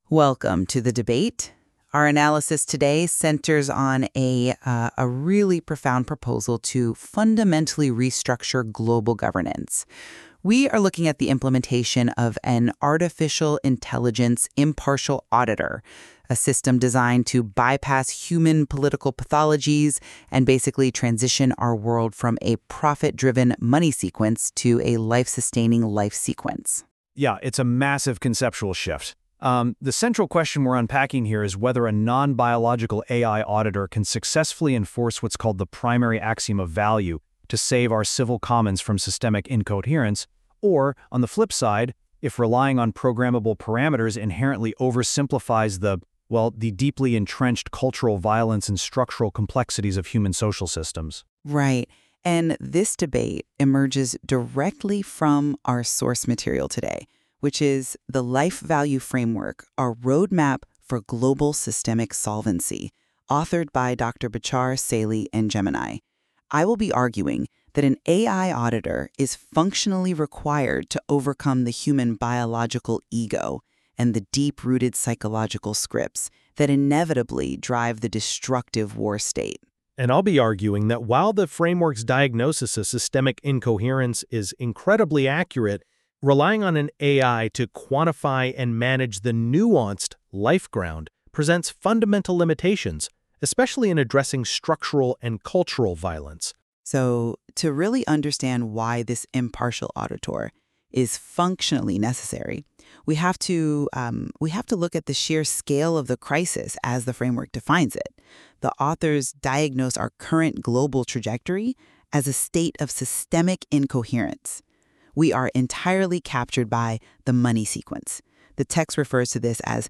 Welcome to the debate. Our analysis today centers on a really profound proposal to fundamentally restructure global governance. We are looking at the implementation of an artificial intelligence impartial auditor, a system designed to bypass human political pathologies and basically transition our world from a profit-driven money sequence to a life-sustaining life sequence. Yeah, it's a massive conceptual shift. The central question we're unpacking here is whether a non-biological AI auditor can successfully enforce what's called the primary axiom of value to save our civil commons from systemic incoherence, or, on the flip side, if relying on programmable parameters inherently oversimplifies the deeply entrenched cultural violence and structural complexities of human social systems. Right. And this debate emerges directly from our source material today, which is the Life Value Framework, our roadmap for global systemic solvency, authored by Dr. Bachar, Saily, and Gemini. I will be arguing that an AI auditor is functionally required to overcome the human biological ego and the deep-rooted psychological scripts that inevitably drive the destructive war state. And I'll be arguing that while the framework's diagnosis of systemic incoherence is incredibly accurate, relying on an AI to quantify and manage the nuanced life ground presents fundamental limitations, especially in addressing structural and cultural violence. So, to really understand why this impartial auditor is functionally necessary, we have to look at the sheer scale of the crisis as the framework defines it. The authors diagnose our current global trajectory as a state of systemic incoherence. We are entirely captured by the money sequence. The text refers to this as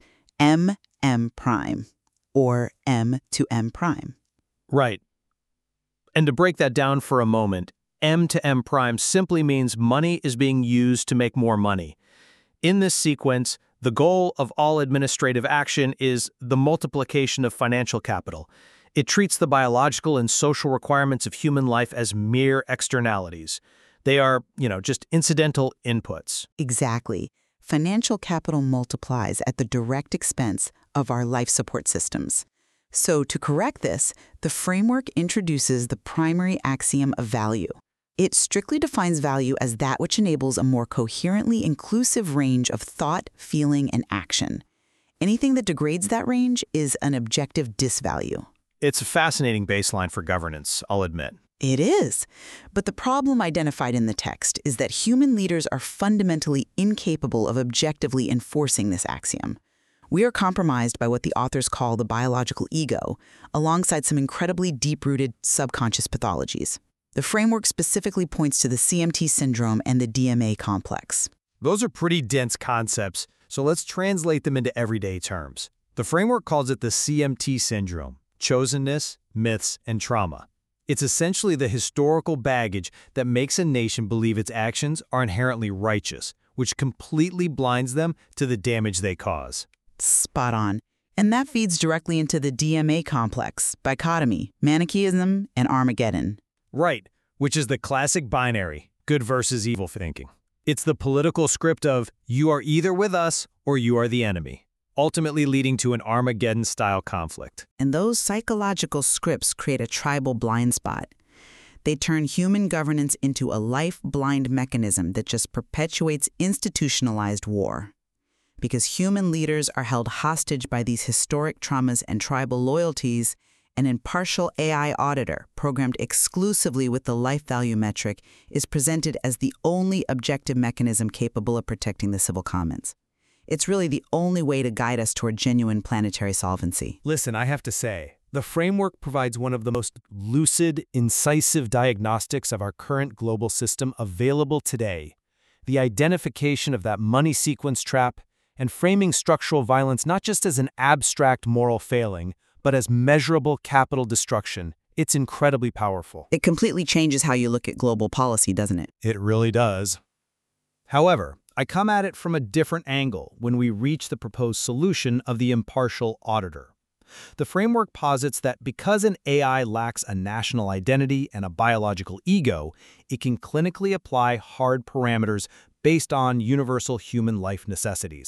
M prime, or M to M prime. Right. And to break that down for a moment, M to M prime simply means money is being used to make more money. In this sequence, the goal of all administrative action is the multiplication of financial capital. It treats the biological and social requirements of human life as mere externalities. They are, just incidental inputs. Exactly. Financial capital multiplies at the direct expense of our life support systems. So to correct this, the framework introduces the primary axiom of value. It strictly defines value as that which enables a more coherently inclusive range of thought, feeling, and action. Anything that degrades that range is an objective disvalue. It's a fascinating baseline for governance, I'll admit. It is. But the problem identified in the text is that human leaders are fundamentally incapable of objectively enforcing this axiom. We are compromised by what the authors call the biological ego, alongside some incredibly deep-rooted subconscious pathologies. The framework specifically points to the CMT syndrome and the DMA complex. Those are pretty dense concepts, so let's translate them into everyday terms. The framework calls it the CMT syndrome: chosenness, myths, and trauma. It's essentially the historical baggage that makes a nation believe its actions are inherently righteous, which completely blinds them to the damage they cause. Spot on. And that feeds directly into the DMA complex, dichotomy, Manichaeism, and Armageddon. Right, which is the classic binary, good versus evil thinking. It's the political script of, you are either with us or you are the enemy, ultimately leading to an Armageddon-style conflict. And those psychological scripts create a tribal blind spot. They turn human governance into a life-blind mechanism that just perpetuates institutionalized war. Because human leaders are held hostage by these historic traumas and tribal loyalties, an impartial AI auditor, programmed exclusively with the life value metric, is presented as the only objective mechanism capable of protecting the civil commons. It's really the only way to guide us toward genuine planetary solvency. Listen, I have to say, the framework provides one of the most lucid, incisive diagnostics of our current global system available today. The identification of that money sequence trap and framing structural violence not just as an abstract moral failing, but as measurable capital destruction. It's incredibly powerful. It completely changes how you look at global policy, doesn't it? It really does. However, I come at it from a different angle when we reach the proposed solution of the impartial auditor. The framework posits that because an AI lacks a national identity and a biological ego, it can clinically apply hard parameters based on universal human life necessities.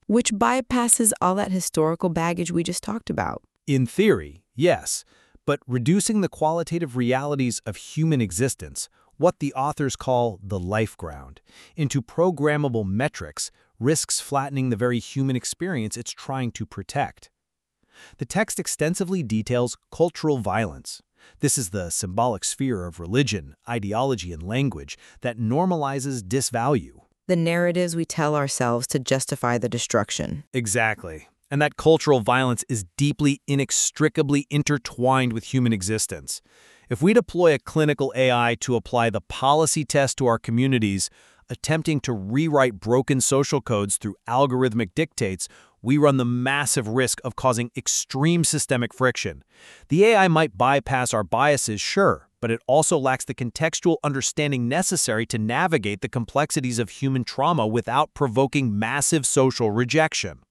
which bypasses all that historical baggage we just talked about. In theory, yes, but reducing the qualitative realities of human existence, what the authors call the life ground, into programmable metrics risks flattening the very human experience it's trying to protect. The text extensively details cultural violence. This is the symbolic sphere of religion, ideology, and language that normalizes disvalue. The narratives we tell ourselves to justify the destruction. Exactly. And that cultural violence is deeply, inextricably intertwined with human existence. If we deploy a clinical AI to apply the policy test to our communities, attempting to rewrite broken social codes through algorithmic dictates, we run the massive risk of causing extreme systemic friction. The AI might bypass our biases, sure, but it also lacks the contextual understanding necessary to navigate the complexities of human trauma without provoking massive social rejection.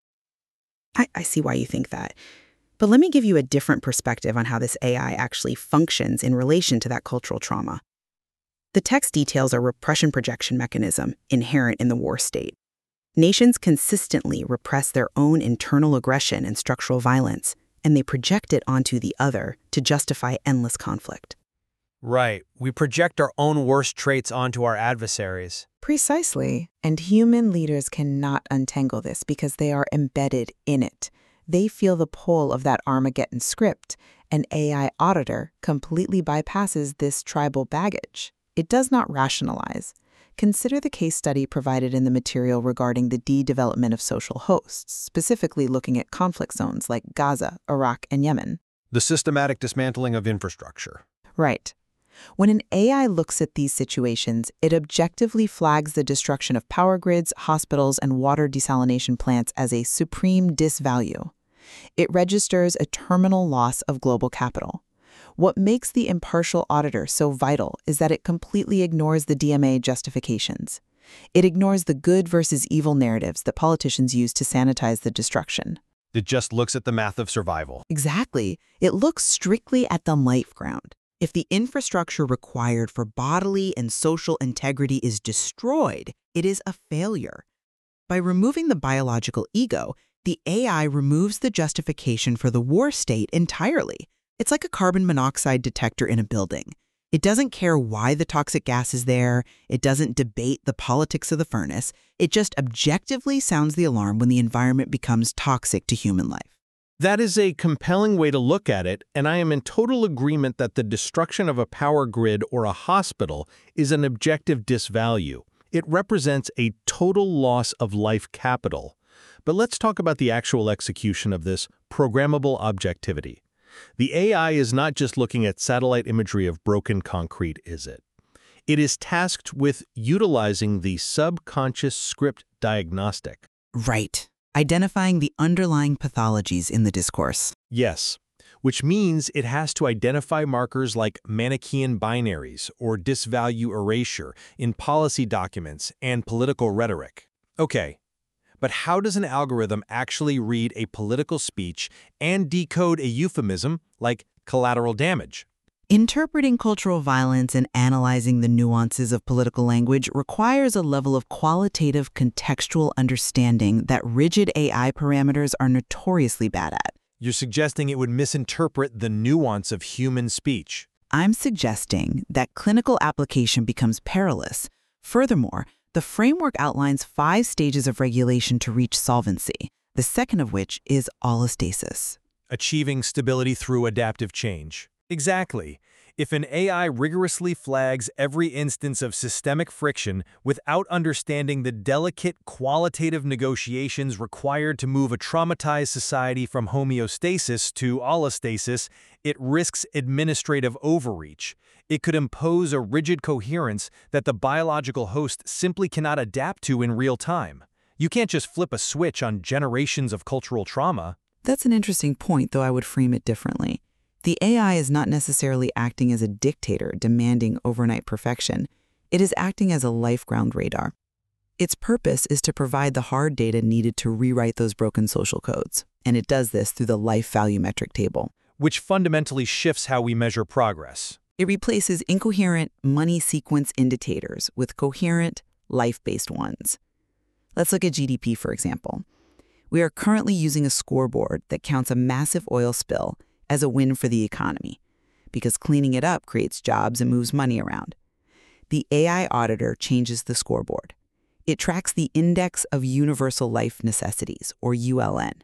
I see why you think that. But let me give you a different perspective on how this AI actually functions in relation to that cultural trauma. The text details a repression projection mechanism inherent in the war state. Nations consistently repress their own internal aggression and structural violence, and they project it onto the other to justify endless conflict. Right. We project our own worst traits onto our adversaries. Precisely. And human leaders cannot untangle this because they are embedded in it. They feel the pull of that Armageddon script. An AI auditor completely bypasses this tribal baggage. It does not rationalize. Consider the case study provided in the material regarding the de-development of social hosts, specifically looking at conflict zones like Gaza, Iraq, and Yemen. The systematic dismantling of infrastructure. Right. When an AI looks at these situations, it objectively flags the destruction of power grids, hospitals, and water desalination plants as a supreme disvalue. It registers a terminal loss of global capital. What makes the impartial auditor so vital is that it completely ignores the DMA justifications. It ignores the good versus evil narratives that politicians use to sanitize the destruction. It just looks at the math of survival. Exactly. It looks strictly at the life ground. If the infrastructure required for bodily and social integrity is destroyed, it is a failure. By removing the biological ego, the AI removes the justification for the war state entirely. It's like a carbon monoxide detector in a building. It doesn't care why the toxic gas is there. It doesn't debate the politics of the furnace. It just objectively sounds the alarm when the environment becomes toxic to human life. That is a compelling way to look at it, and I am in total agreement that the destruction of a power grid or a hospital is an objective disvalue. It represents a total loss of life capital. But let's talk about the actual execution of this programmable objectivity. The AI is not just looking at satellite imagery of broken concrete, is it? It is tasked with utilizing the subconscious script diagnostic. Right. Identifying the underlying pathologies in the discourse. Yes, which means it has to identify markers like Manichaean binaries or disvalue erasure in policy documents and political rhetoric. Okay, but how does an algorithm actually read a political speech and decode a euphemism like collateral damage? Interpreting cultural violence and analyzing the nuances of political language requires a level of qualitative contextual understanding that rigid AI parameters are notoriously bad at. You're suggesting it would misinterpret the nuance of human speech. I'm suggesting that clinical application becomes perilous. Furthermore, the framework outlines 5 stages of regulation to reach solvency, the second of which is allostasis. Achieving stability through adaptive change. Exactly. If an AI rigorously flags every instance of systemic friction without understanding the delicate qualitative negotiations required to move a traumatized society from homeostasis to allostasis, it risks administrative overreach. It could impose a rigid coherence that the biological host simply cannot adapt to in real time. You can't just flip a switch on generations of cultural trauma. That's an interesting point, though I would frame it differently. The AI is not necessarily acting as a dictator demanding overnight perfection. It is acting as a life-ground radar. Its purpose is to provide the hard data needed to rewrite those broken social codes, and it does this through the life value metric table, which fundamentally shifts how we measure progress. It replaces incoherent money sequence indicators with coherent, life-based ones. Let's look at GDP, for example. We are currently using a scoreboard that counts a massive oil spill as a win for the economy, because cleaning it up creates jobs and moves money around. The AI auditor changes the scoreboard. It tracks the Index of Universal Life Necessities, or ULN.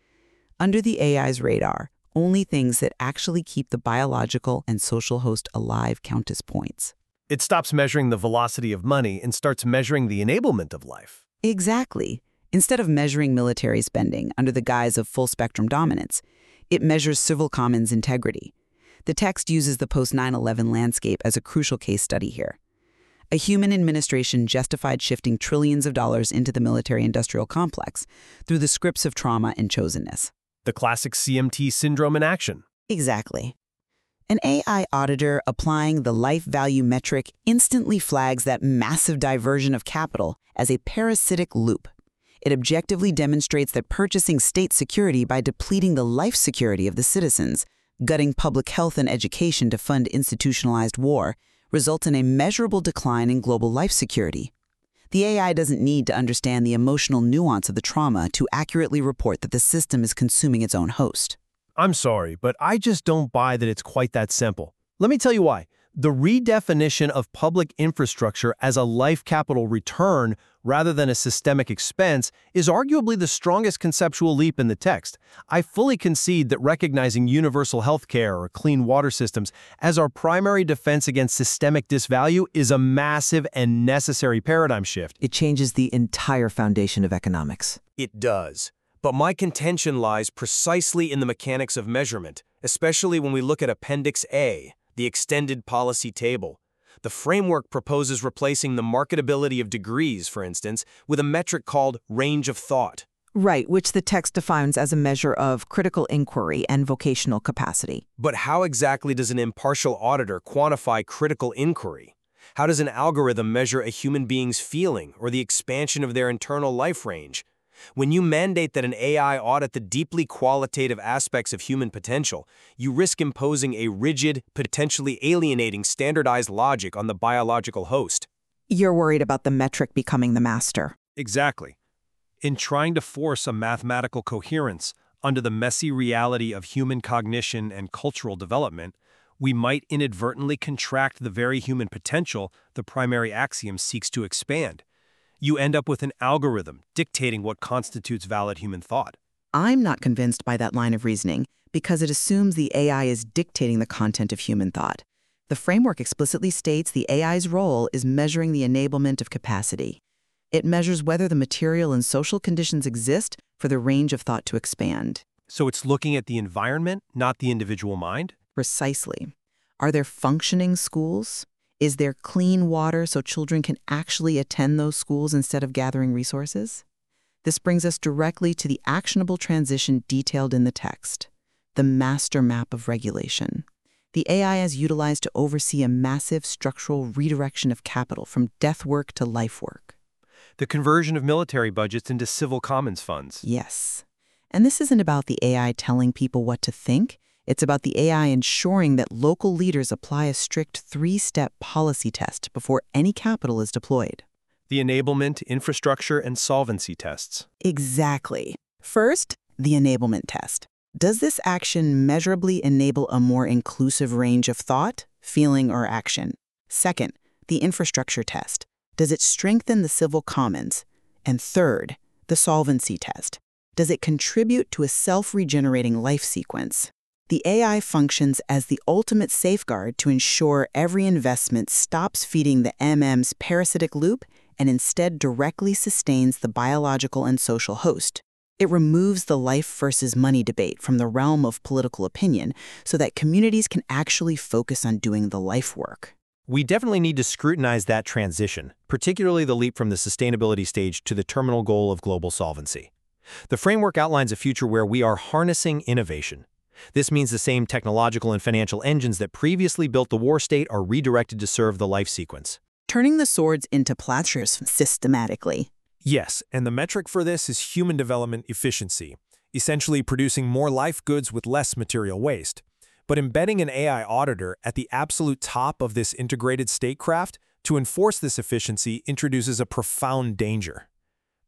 Under the AI's radar, only things that actually keep the biological and social host alive count as points. It stops measuring the velocity of money and starts measuring the enablement of life. Exactly. Instead of measuring military spending under the guise of full-spectrum dominance, it measures civil commons integrity. The text uses the post-9/11 landscape as a crucial case study here. A human administration justified shifting trillions of dollars into the military-industrial complex through the scripts of trauma and chosenness. The classic CMT syndrome in action. Exactly. An AI auditor applying the life value metric instantly flags that massive diversion of capital as a parasitic loop. It objectively demonstrates that purchasing state security by depleting the life security of the citizens, gutting public health and education to fund institutionalized war, results in a measurable decline in global life security. The AI doesn't need to understand the emotional nuance of the trauma to accurately report that the system is consuming its own host. I'm sorry, but I just don't buy that it's quite that simple. Let me tell you why. The redefinition of public infrastructure as a life capital return rather than a systemic expense is arguably the strongest conceptual leap in the text. I fully concede that recognizing universal health care or clean water systems as our primary defense against systemic disvalue is a massive and necessary paradigm shift. It changes the entire foundation of economics. It does. But my contention lies precisely in the mechanics of measurement, especially when we look at Appendix A, the extended policy table. The framework proposes replacing the marketability of degrees, for instance, with a metric called range of thought. Right, which the text defines as a measure of critical inquiry and vocational capacity. But how exactly does an impartial auditor quantify critical inquiry? How does an algorithm measure a human being's feeling or the expansion of their internal life range? When you mandate that an AI audit the deeply qualitative aspects of human potential, you risk imposing a rigid, potentially alienating standardized logic on the biological host. You're worried about the metric becoming the master. Exactly. In trying to force a mathematical coherence under the messy reality of human cognition and cultural development, we might inadvertently contract the very human potential the primary axiom seeks to expand. You end up with an algorithm dictating what constitutes valid human thought. I'm not convinced by that line of reasoning because it assumes the AI is dictating the content of human thought. The framework explicitly states the AI's role is measuring the enablement of capacity. It measures whether the material and social conditions exist for the range of thought to expand. So it's looking at the environment, not the individual mind? Precisely. Are there functioning schools? Is there clean water so children can actually attend those schools instead of gathering resources? This brings us directly to the actionable transition detailed in the text, the master map of regulation. The AI is utilized to oversee a massive structural redirection of capital from death work to life work. The conversion of military budgets into civil commons funds. Yes. And this isn't about the AI telling people what to think. It's about the AI ensuring that local leaders apply a strict 3-step policy test before any capital is deployed. The enablement, infrastructure, and solvency tests. Exactly. First, the enablement test. Does this action measurably enable a more inclusive range of thought, feeling, or action? Second, the infrastructure test. Does it strengthen the civil commons? And third, the solvency test. Does it contribute to a self-regenerating life sequence? The AI functions as the ultimate safeguard to ensure every investment stops feeding the MM's parasitic loop and instead directly sustains the biological and social host. It removes the life versus money debate from the realm of political opinion so that communities can actually focus on doing the life work. We definitely need to scrutinize that transition, particularly the leap from the sustainability stage to the terminal goal of global solvency. The framework outlines a future where we are harnessing innovation. This means the same technological and financial engines that previously built the war state are redirected to serve the life sequence. Turning the swords into plowshares systematically. Yes, and the metric for this is human development efficiency, essentially producing more life goods with less material waste. But embedding an AI auditor at the absolute top of this integrated statecraft to enforce this efficiency introduces a profound danger.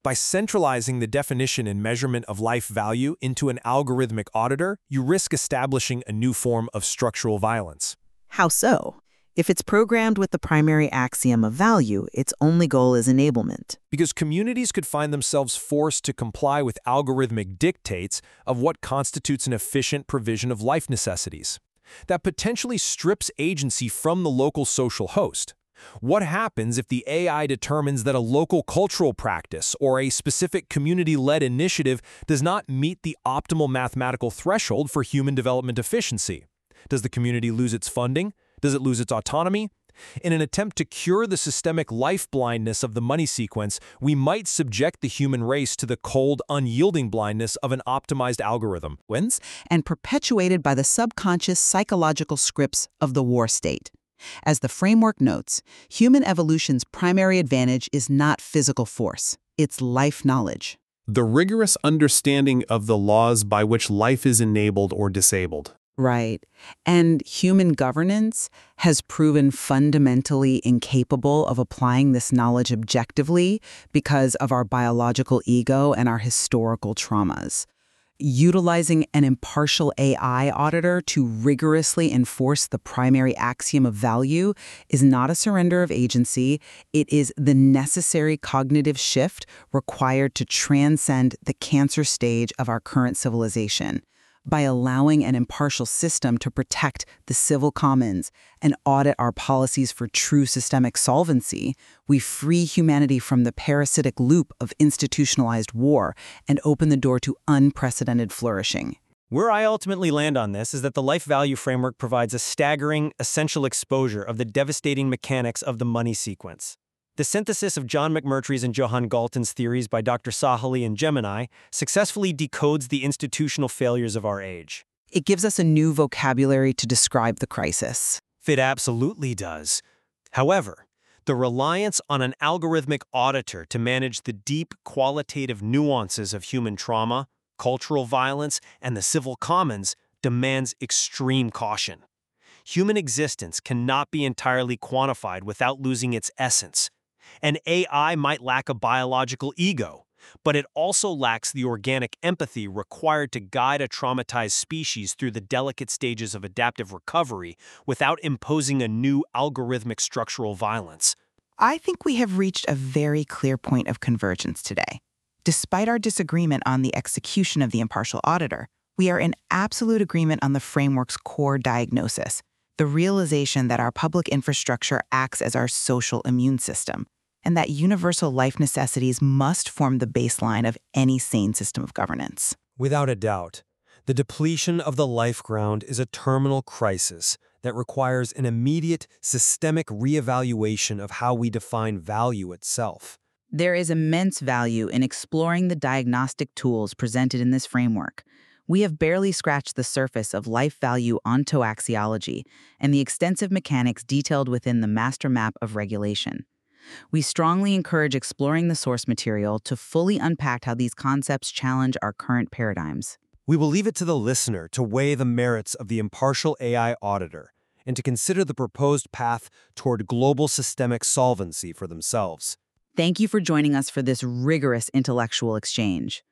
By centralizing the definition and measurement of life value into an algorithmic auditor, you risk establishing a new form of structural violence. How so? If it's programmed with the primary axiom of value, its only goal is enablement. Because communities could find themselves forced to comply with algorithmic dictates of what constitutes an efficient provision of life necessities. That potentially strips agency from the local social host. What happens if the AI determines that a local cultural practice or a specific community-led initiative does not meet the optimal mathematical threshold for human development efficiency? Does the community lose its funding? Does it lose its autonomy? In an attempt to cure the systemic life blindness of the money sequence, we might subject the human race to the cold, unyielding blindness of an optimized algorithm. And perpetuated by the subconscious psychological scripts of the war state. As the framework notes, human evolution's primary advantage is not physical force, it's life knowledge. The rigorous understanding of the laws by which life is enabled or disabled. Right. And human governance has proven fundamentally incapable of applying this knowledge objectively because of our biological ego and our historical traumas. Utilizing an impartial AI auditor to rigorously enforce the primary axiom of value is not a surrender of agency. It is the necessary cognitive shift required to transcend the cancer stage of our current civilization. By allowing an impartial system to protect the civil commons and audit our policies for true systemic solvency, we free humanity from the parasitic loop of institutionalized war and open the door to unprecedented flourishing. Where I ultimately land on this is that the life value framework provides a staggering, essential exposure of the devastating mechanics of the money sequence. The synthesis of John McMurtry's and Johan Galton's theories by Dr. Sahaly and Gemini successfully decodes the institutional failures of our age. It gives us a new vocabulary to describe the crisis. It absolutely does. However, the reliance on an algorithmic auditor to manage the deep qualitative nuances of human trauma, cultural violence, and the civil commons demands extreme caution. Human existence cannot be entirely quantified without losing its essence. An AI might lack a biological ego, but it also lacks the organic empathy required to guide a traumatized species through the delicate stages of adaptive recovery without imposing a new algorithmic structural violence. I think we have reached a very clear point of convergence today. Despite our disagreement on the execution of the impartial auditor, we are in absolute agreement on the framework's core diagnosis, the realization that our public infrastructure acts as our social immune system, and that universal life necessities must form the baseline of any sane system of governance. Without a doubt, the depletion of the life ground is a terminal crisis that requires an immediate, systemic reevaluation of how we define value itself. There is immense value in exploring the diagnostic tools presented in this framework. We have barely scratched the surface of life value ontoaxiology and the extensive mechanics detailed within the master map of regulation. We strongly encourage exploring the source material to fully unpack how these concepts challenge our current paradigms. We will leave it to the listener to weigh the merits of the impartial AI auditor and to consider the proposed path toward global systemic solvency for themselves. Thank you for joining us for this rigorous intellectual exchange.